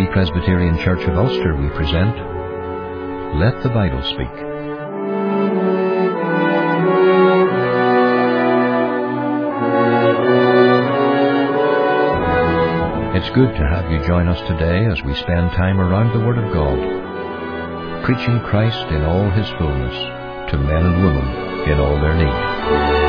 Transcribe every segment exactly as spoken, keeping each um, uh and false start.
Free Presbyterian Church of Ulster, we present Let the Bible Speak. It's good to have you join us today as we spend time around the Word of God, preaching Christ in all His fullness to men and women in all their need.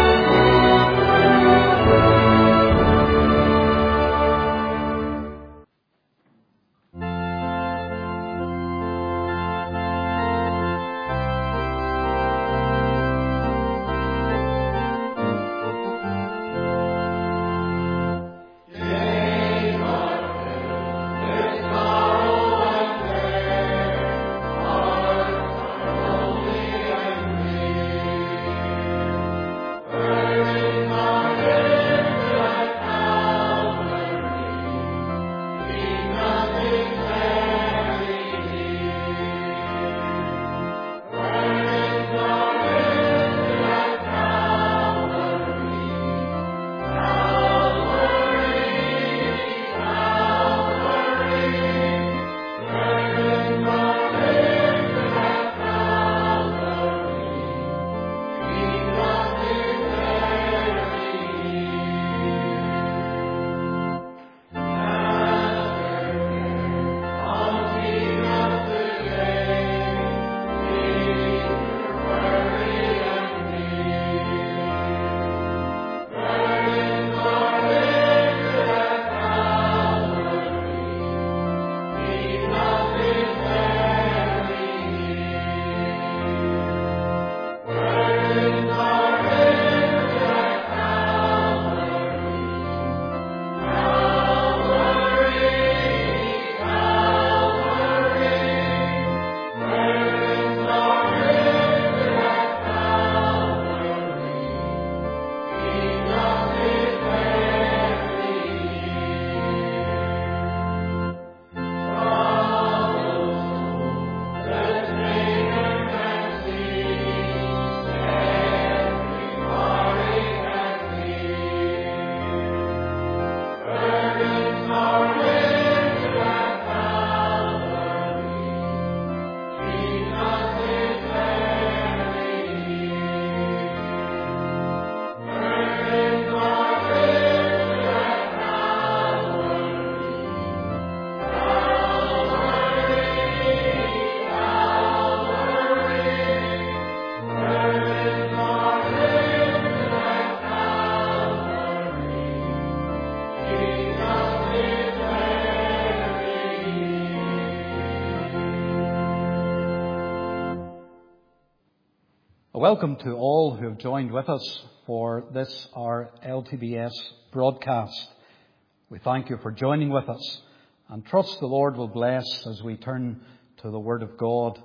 Welcome to all who have joined with us for this, our L T B S broadcast. We thank you for joining with us and trust the Lord will bless as we turn to the Word of God.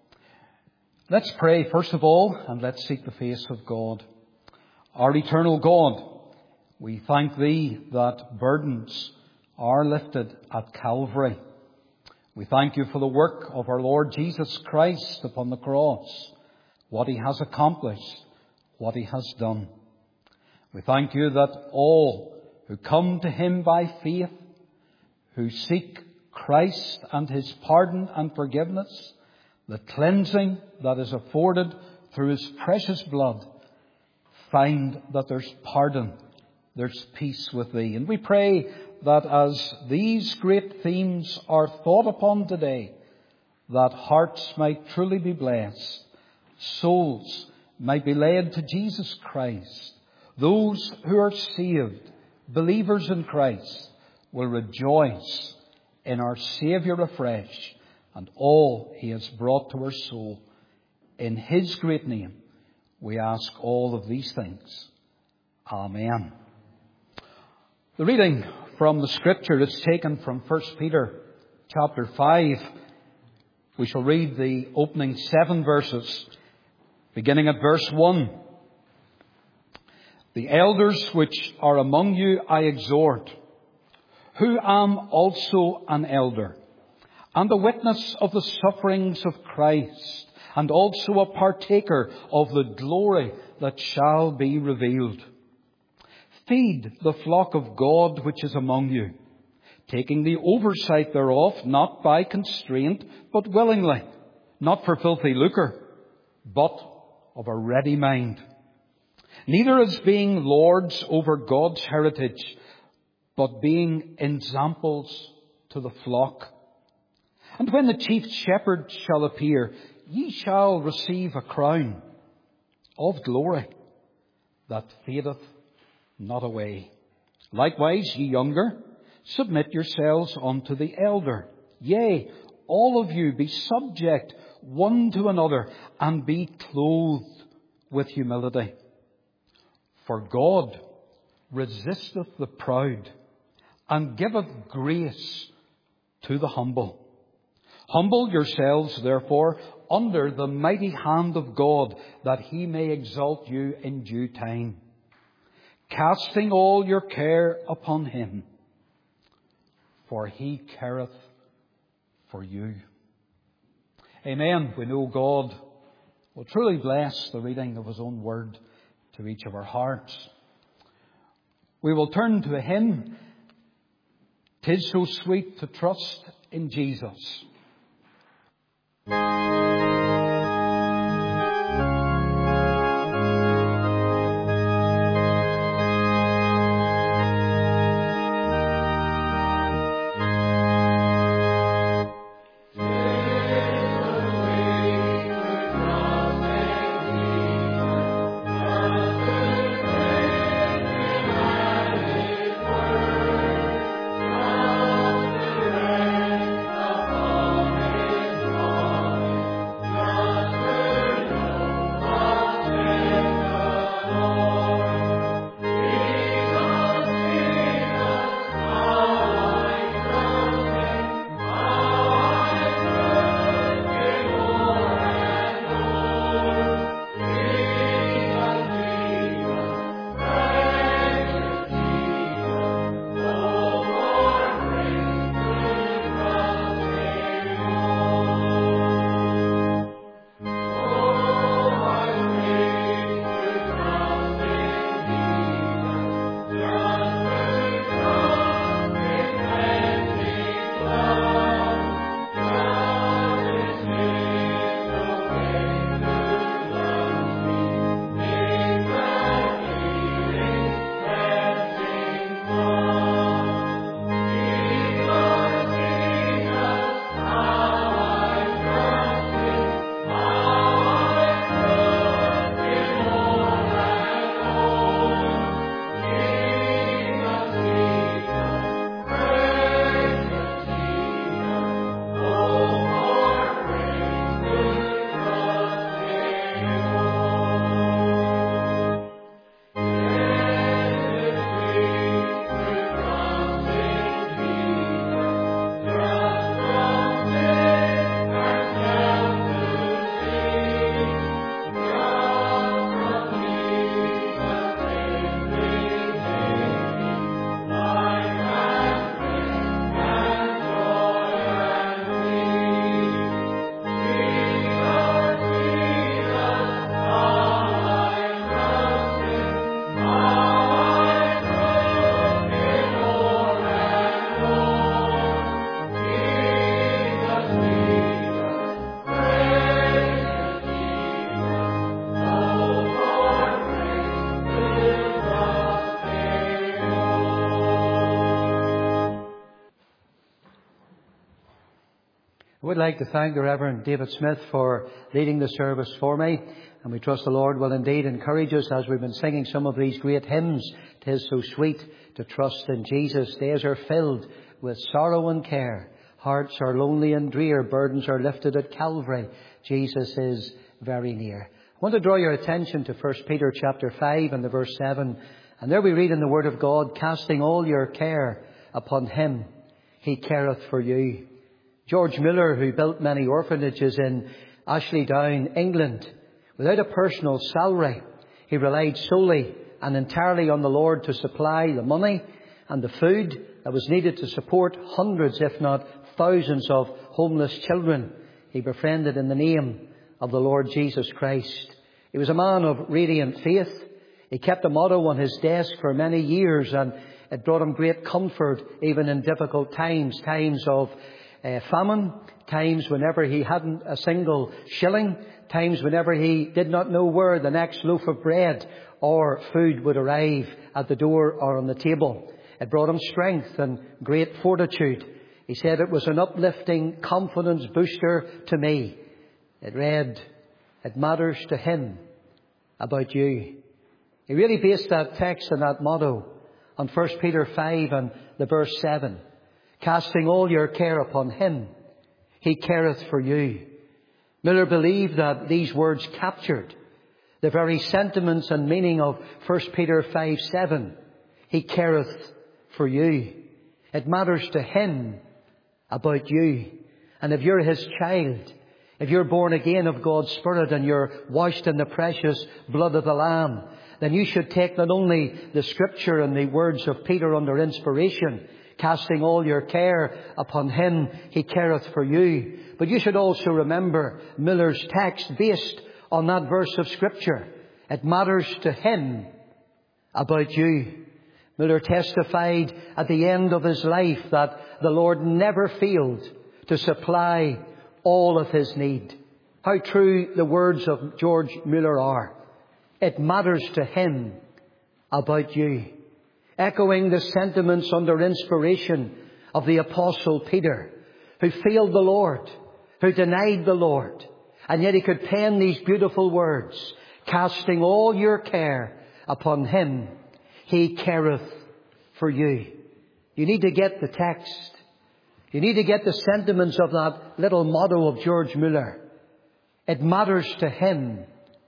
Let's pray first of all and let's seek the face of God. Our eternal God, we thank Thee that burdens are lifted at Calvary. We thank You for the work of our Lord Jesus Christ upon the cross, what He has accomplished, what He has done. We thank You that all who come to Him by faith, who seek Christ and His pardon and forgiveness, the cleansing that is afforded through His precious blood, find that there's pardon, there's peace with Thee. And we pray that as these great themes are thought upon today, that hearts might truly be blessed, souls might be led to Jesus Christ. Those who are saved, believers in Christ, will rejoice in our Saviour afresh and all He has brought to our soul. In His great name, we ask all of these things. Amen. The reading from the Scripture is taken from First Peter chapter five. We shall read the opening seven verses, beginning at verse one. The elders which are among you I exhort, who am also an elder, and a witness of the sufferings of Christ, and also a partaker of the glory that shall be revealed. Feed the flock of God which is among you, taking the oversight thereof, not by constraint, but willingly, not for filthy lucre, but of a ready mind. Neither as being lords over God's heritage, but being ensamples to the flock. And when the chief shepherd shall appear, ye shall receive a crown of glory that fadeth not away. Likewise, ye younger, submit yourselves unto the elder. Yea, all of you be subject one to another, and be clothed with humility. For God resisteth the proud, and giveth grace to the humble. Humble yourselves, therefore, under the mighty hand of God, that he may exalt you in due time, casting all your care upon him, for he careth for you. Amen. We know God will truly bless the reading of his own word to each of our hearts. We will turn to a hymn, "'Tis so sweet to trust in Jesus." I would like to thank the Reverend David Smith for leading the service for me, and we trust the Lord will indeed encourage us as we've been singing some of these great hymns. "'Tis so sweet to trust in Jesus." Days are filled with sorrow and care. Hearts are lonely and drear. Burdens are lifted at Calvary. Jesus is very near. I want to draw your attention to First Peter chapter five and the verse seven. And there we read in the Word of God, "Casting all your care upon him, he careth for you." George Miller, who built many orphanages in Ashley Down, England, without a personal salary, he relied solely and entirely on the Lord to supply the money and the food that was needed to support hundreds, if not thousands, of homeless children he befriended in the name of the Lord Jesus Christ. He was a man of radiant faith. He kept a motto on his desk for many years, and It brought him great comfort even in difficult times, times of uh, famine, times whenever he hadn't a single shilling, times whenever he did not know where the next loaf of bread or food would arrive at the door or on the table. It brought him strength and great fortitude. He said it was an uplifting confidence booster to me. It read, it matters to him about you. He really based that text and that motto on First Peter five and the verse seven. Casting all your care upon him, he careth for you. Miller believed that these words captured the very sentiments and meaning of First Peter five seven. He careth for you. It matters to him about you. And if you're his child, if you're born again of God's Spirit and you're washed in the precious blood of the Lamb, then you should take not only the Scripture and the words of Peter under inspiration, casting all your care upon him, he careth for you. But you should also remember Miller's text based on that verse of Scripture. It matters to him about you. Miller testified at the end of his life that the Lord never failed to supply all of his need. How true the words of George Mueller are. It matters to him about you. Echoing the sentiments under inspiration of the Apostle Peter, who failed the Lord, who denied the Lord, and yet he could pen these beautiful words, casting all your care upon him, he careth for you. You need to get the text. You need to get the sentiments of that little motto of George Mueller. It matters to him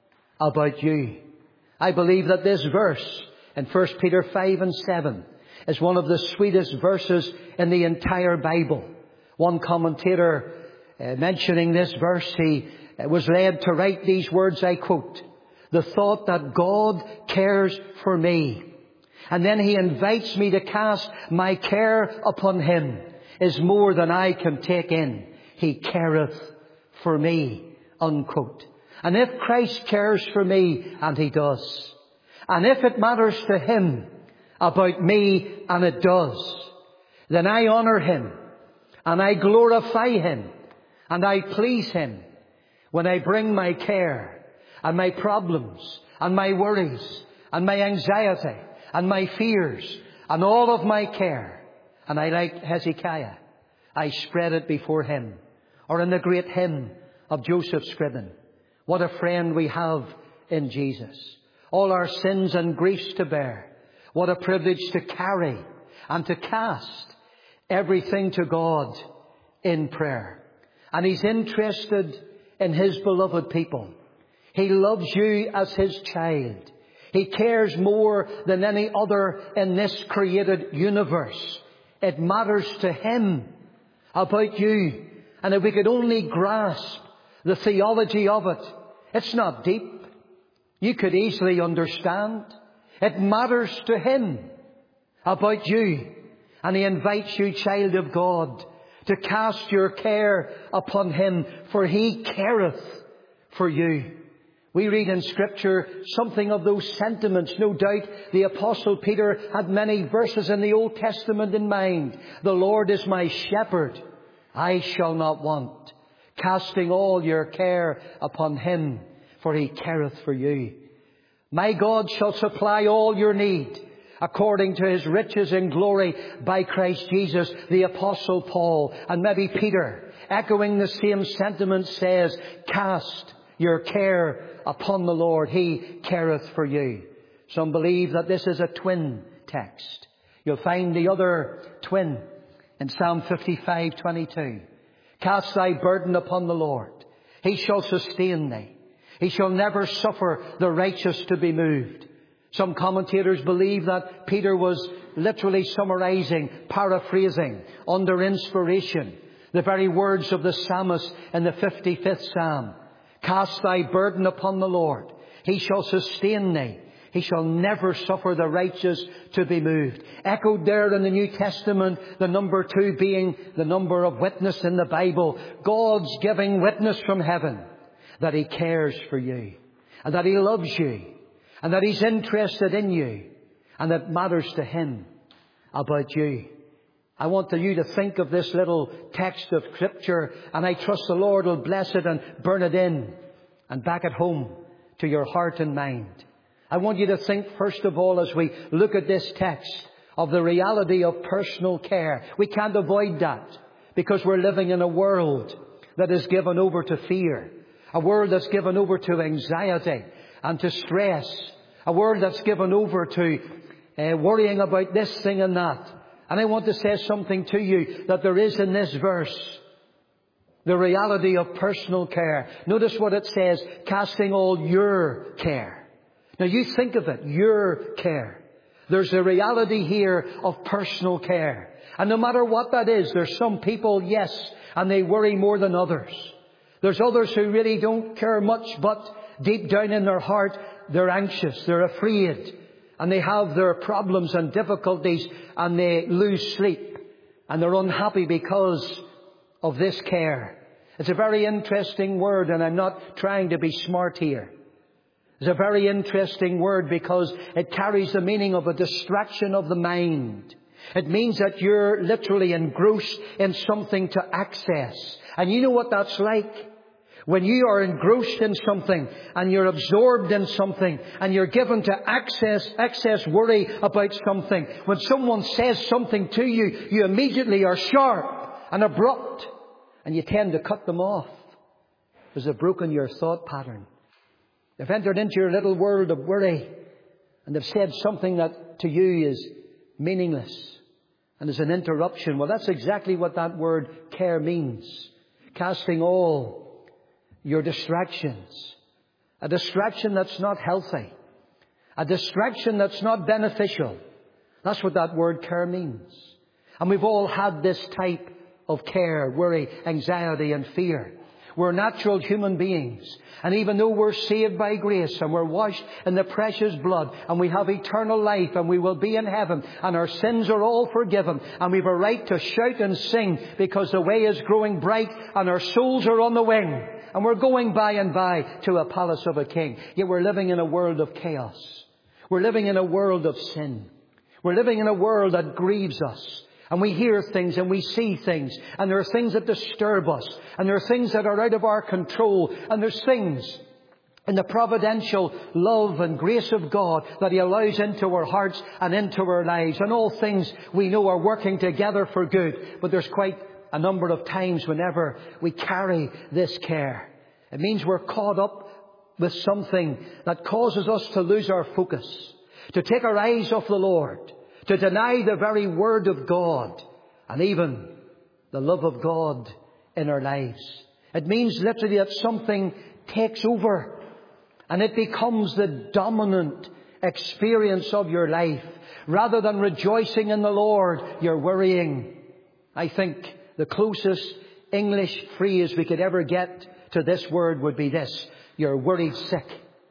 about you. I believe that this verse in First Peter five and seven is one of the sweetest verses in the entire Bible. One commentator uh, mentioning this verse, he uh, was led to write these words, I quote, "The thought that God cares for me, and then he invites me to cast my care upon him, is more than I can take in. He careth for me," unquote. And if Christ cares for me, and he does, and if it matters to him about me, and it does, then I honour him, and I glorify him, and I please him when I bring my care, and my problems, and my worries, and my anxiety, and my fears, and all of my care. And I, like Hezekiah, I spread it before him. Or in the great hymn of Joseph Scriven, what a friend we have in Jesus. All our sins and griefs to bear. What a privilege to carry and to cast everything to God in prayer. And he's interested in his beloved people. He loves you as his child. He cares more than any other in this created universe. It matters to him about you. And if we could only grasp the theology of it, it's not deep. You could easily understand. It matters to him about you. And he invites you, child of God, to cast your care upon him, for he careth for you. We read in Scripture something of those sentiments. No doubt the Apostle Peter had many verses in the Old Testament in mind. The Lord is my shepherd, I shall not want. Casting all your care upon him, for he careth for you. My God shall supply all your need, according to his riches in glory by Christ Jesus. The Apostle Paul, and maybe Peter, echoing the same sentiment, says, cast your care upon the Lord, he careth for you. Some believe that this is a twin text. You'll find the other twin in Psalm fifty-five twenty-two. Cast thy burden upon the Lord, he shall sustain thee. He shall never suffer the righteous to be moved. Some commentators believe that Peter was literally summarizing, paraphrasing, under inspiration, the very words of the psalmist in the fifty-fifth Psalm. Cast thy burden upon the Lord, he shall sustain thee. He shall never suffer the righteous to be moved. Echoed there in the New Testament, the number two being the number of witness in the Bible. God's giving witness from heaven that he cares for you, and that he loves you, and that he's interested in you, and that matters to him about you. I want you to think of this little text of Scripture, and I trust the Lord will bless it and burn it in and back at home to your heart and mind. I want you to think, first of all, as we look at this text, of the reality of personal care. We can't avoid that because we're living in a world that is given over to fear, a world that's given over to anxiety and to stress, a world that's given over to uh, worrying about this thing and that. And I want to say something to you that there is in this verse, the reality of personal care. Notice what it says, casting all your care. Now you think of it, your care. There's a reality here of personal care. And no matter what that is, there's some people, yes, and they worry more than others. There's others who really don't care much, but deep down in their heart, they're anxious, they're afraid, and they have their problems and difficulties, and they lose sleep, and they're unhappy because of this care. It's a very interesting word, and I'm not trying to be smart here. It's a very interesting word because it carries the meaning of a distraction of the mind. It means that you're literally engrossed in something to access. And you know what that's like? When you are engrossed in something and you're absorbed in something and you're given to access, excess worry about something. When someone says something to you, you immediately are sharp and abrupt and you tend to cut them off because they've broken your thought pattern. They've entered into your little world of worry and they've said something that to you is meaningless and is an interruption. Well, that's exactly what that word care means. Casting all your distractions. A distraction that's not healthy. A distraction that's not beneficial. That's what that word care means. And we've all had this type of care, worry, anxiety and fear. We're natural human beings. And even though we're saved by grace and we're washed in the precious blood and we have eternal life and we will be in heaven and our sins are all forgiven and we've a right to shout and sing because the way is growing bright and our souls are on the wing and we're going by and by to a palace of a king. Yet we're living in a world of chaos. We're living in a world of sin. We're living in a world that grieves us. And we hear things and we see things. And there are things that disturb us. And there are things that are out of our control. And there's things in the providential love and grace of God that He allows into our hearts and into our lives. And all things we know are working together for good. But there's quite a number of times whenever we carry this care. It means we're caught up with something that causes us to lose our focus. To take our eyes off the Lord. To deny the very Word of God and even the love of God in our lives. It means literally that something takes over and it becomes the dominant experience of your life. Rather than rejoicing in the Lord, you're worrying. I think the closest English phrase we could ever get to this word would be this. You're worried sick.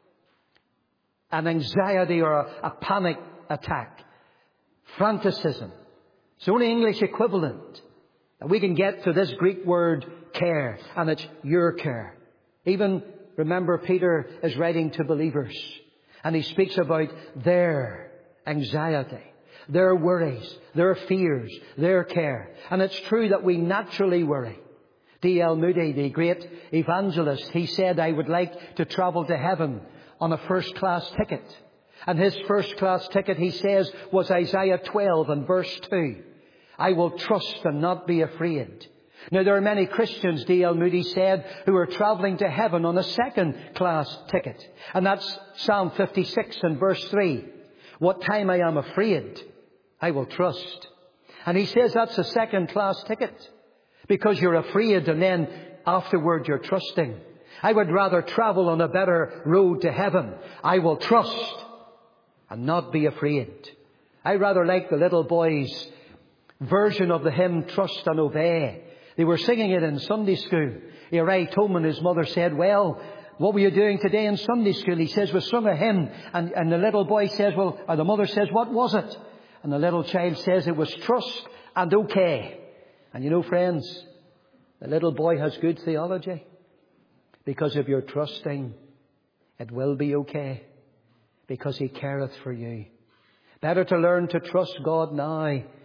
An anxiety or a, a panic attack. Franticism. It's the only English equivalent that we can get to this Greek word care. And it's your care. Even, remember, Peter is writing to believers. And he speaks about their anxiety, their worries, their fears, their care. And it's true that we naturally worry. D L Moody, the great evangelist, he said, I would like to travel to heaven on a first-class ticket. And his first-class ticket, he says, was Isaiah twelve and verse two. I will trust and not be afraid. Now, there are many Christians, D L Moody said, who are travelling to heaven on a second-class ticket. And that's Psalm fifty-six and verse three. What time I am afraid, I will trust. And he says that's a second-class ticket. Because you're afraid and then afterward you're trusting. I would rather travel on a better road to heaven. I will trust and not be afraid. I rather like the little boys' version of the hymn, Trust and Obey. They were singing it in Sunday school. He arrived home and his mother said, well, what were you doing today in Sunday school? He says, we sung a hymn. And, and the little boy says, well, or the mother says, what was it? And the little child says, it was trust and okay. And you know, friends, the little boy has good theology. Because if you're trusting, it will be okay. Because He careth for you. Better to learn to trust God now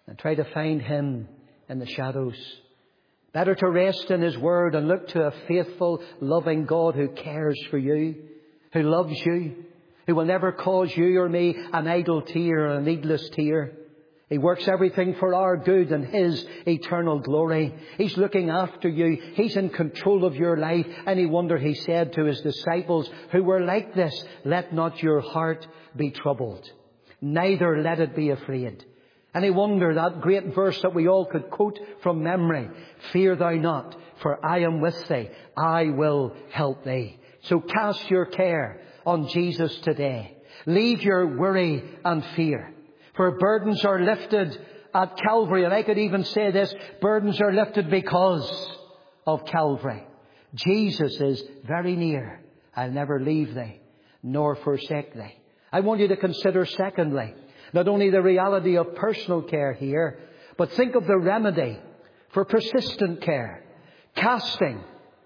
and try to find Him in the shadows. Better to rest in His Word and look to a faithful, loving God who cares for you, who loves you, who will never cause you or me an idle tear or a needless tear. He works everything for our good and His eternal glory. He's looking after you. He's in control of your life. Any wonder He said to His disciples who were like this, "Let not your heart be troubled, neither let it be afraid." Any wonder that great verse that we all could quote from memory, "Fear thou not, for I am with thee. I will help thee." So cast your care on Jesus today. Leave your worry and fear. For burdens are lifted at Calvary. And I could even say this, burdens are lifted because of Calvary. Jesus is very near. "I'll never leave thee, nor forsake thee." I want you to consider, secondly, not only the reality of personal care here, but think of the remedy for persistent care. Casting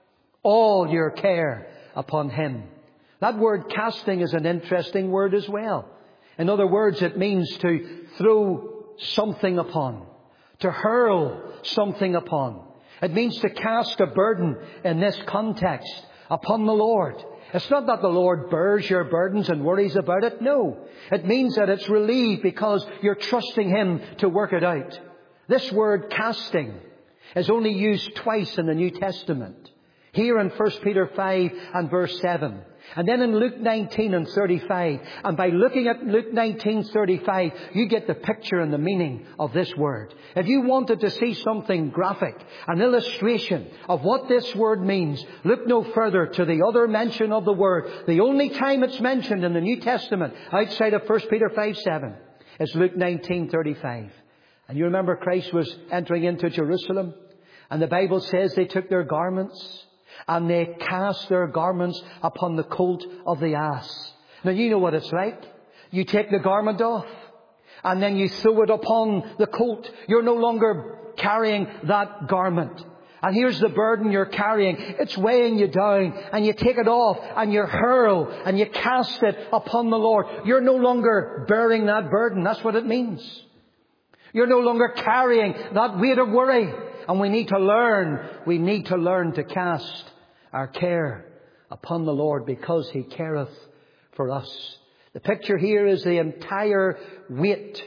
all your care upon Him. That word casting is an interesting word as well. In other words, it means to throw something upon, to hurl something upon. It means to cast a burden in this context upon the Lord. It's not that the Lord bears your burdens and worries about it. No. It means that it's relieved because you're trusting Him to work it out. This word casting is only used twice in the New Testament. Here in First Peter five and verse seven. And then in Luke nineteen and thirty-five. And by looking at Luke nineteen thirty-five, you get the picture and the meaning of this word. If you wanted to see something graphic, an illustration of what this word means, look no further to the other mention of the word. The only time it's mentioned in the New Testament outside of First Peter five seven is Luke nineteen thirty-five. And you remember Christ was entering into Jerusalem. And the Bible says they took their garments and they cast their garments upon the colt of the ass. Now you know what it's like. You take the garment off and then you throw it upon the colt. You're no longer carrying that garment. And here's the burden you're carrying. It's weighing you down. And you take it off and you hurl and you cast it upon the Lord. You're no longer bearing that burden. That's what it means. You're no longer carrying that weight of worry. And we need to learn, we need to learn to cast our care upon the Lord because He careth for us. The picture here is the entire weight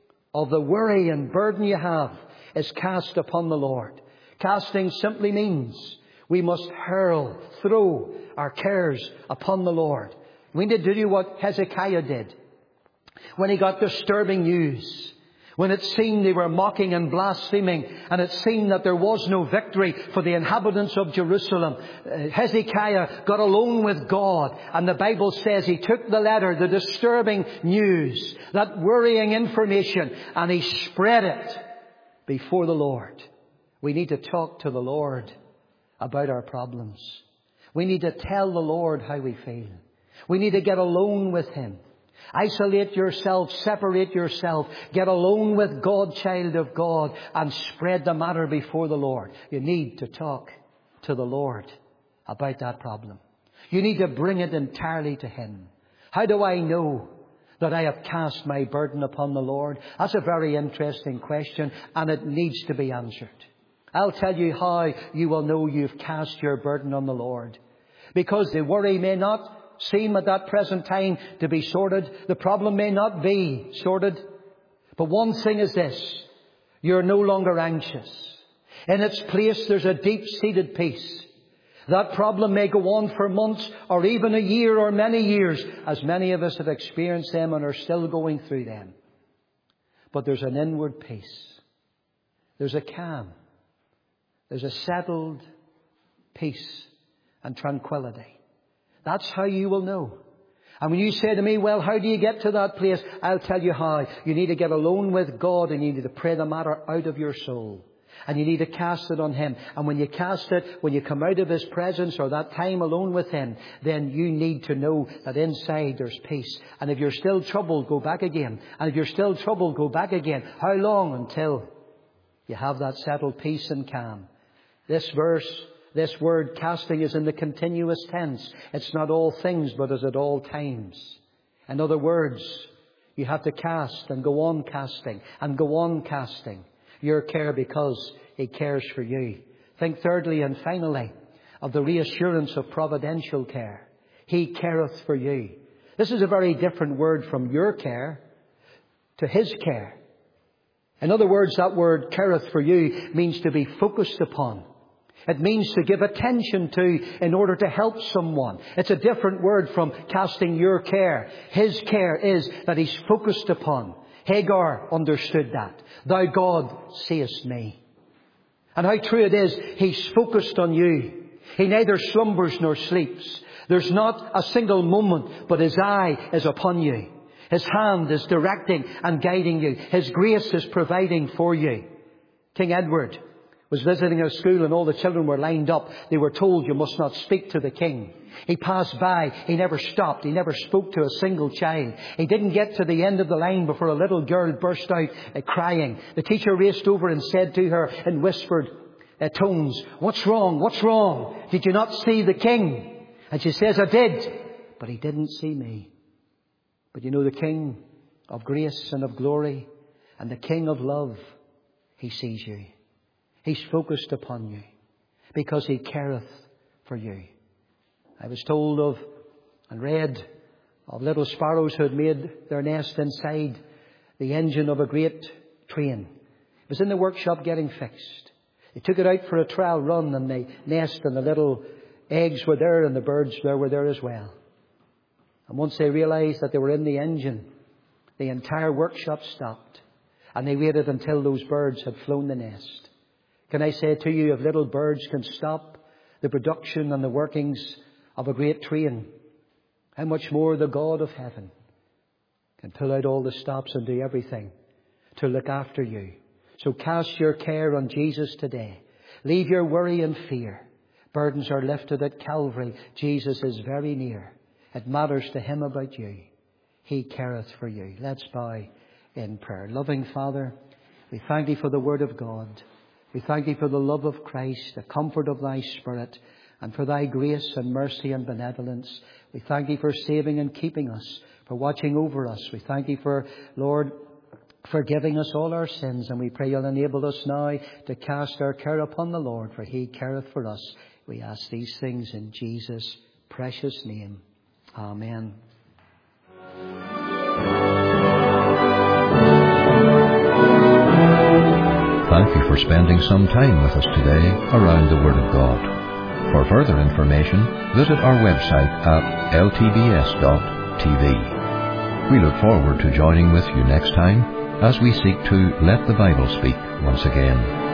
of the worry and burden you have is cast upon the Lord. Casting simply means we must hurl, throw our cares upon the Lord. We need to do what Hezekiah did when he got disturbing news. When it seemed they were mocking and blaspheming, and it seemed that there was no victory for the inhabitants of Jerusalem, Hezekiah got alone with God, and the Bible says he took the letter, the disturbing news, that worrying information, and he spread it before the Lord. We need to talk to the Lord about our problems. We need to tell the Lord how we feel. We need to get alone with Him. Isolate yourself, separate yourself, get alone with God, child of God, and spread the matter before the Lord. You need to talk to the Lord about that problem. You need to bring it entirely to Him. How do I know that I have cast my burden upon the Lord? That's a very interesting question, and it needs to be answered. I'll tell you how you will know you've cast your burden on the Lord. Because the worry may not seem at that present time to be sorted. The problem may not be sorted. But one thing is this. You're no longer anxious. In its place there's a deep-seated peace. That problem may go on for months or even a year or many years, as many of us have experienced them and are still going through them. But there's an inward peace. There's a calm. There's a settled peace and tranquility. That's how you will know. And when you say to me, well, how do you get to that place? I'll tell you how. You need to get alone with God and you need to pray the matter out of your soul. And you need to cast it on Him. And when you cast it, when you come out of His presence or that time alone with Him, then you need to know that inside there's peace. And if you're still troubled, go back again. And if you're still troubled, go back again. How long? Until you have that settled peace and calm. This verse, this word casting is in the continuous tense. It's not all things, but is at all times. In other words, You have to cast and go on casting and go on casting your care because He cares for you. Think thirdly and finally of the reassurance of providential care. He careth for you. This is a very different word from your care to His care. In other words, that word careth for you means to be focused upon. It means to give attention to in order to help someone. It's a different word from casting your care. His care is that He's focused upon. Hagar understood that. Thou God seest me. And how true it is, He's focused on you. He neither slumbers nor sleeps. There's not a single moment, but His eye is upon you. His hand is directing and guiding you. His grace is providing for you. King Edward was visiting a school and all the children were lined up. They were told, you must not speak to the king. He passed by. He never stopped. He never spoke to a single child. He didn't get to the end of the line before a little girl burst out uh, crying. The teacher raced over and said to her in whispered uh, tones, what's wrong? What's wrong? Did you not see the king? And she says, I did, but he didn't see me. But you know, the King of grace and of glory and the King of love, He sees you. He's focused upon you because He careth for you. I was told of and read of little sparrows who had made their nest inside the engine of a great train. It was in the workshop getting fixed. They took it out for a trial run and they nest and the little eggs were there and the birds there were there as well. And once they realized that they were in the engine, the entire workshop stopped and they waited until those birds had flown the nest. Can I say to you, if little birds can stop the production and the workings of a great train, how much more the God of heaven can pull out all the stops and do everything to look after you. So cast your care on Jesus today. Leave your worry and fear. Burdens are lifted at Calvary. Jesus is very near. It matters to Him about you. He careth for you. Let's bow in prayer. Loving Father, we thank Thee for the Word of God. We thank Thee for the love of Christ, the comfort of Thy Spirit, and for Thy grace and mercy and benevolence. We thank Thee for saving and keeping us, for watching over us. We thank Thee for, Lord, forgiving us all our sins. And we pray You'll enable us now to cast our care upon the Lord, for He careth for us. We ask these things in Jesus' precious name. Amen. Thank you for spending some time with us today around the Word of God. For further information, visit our website at l t b s dot t v. We look forward to joining with you next time as we seek to let the Bible speak once again.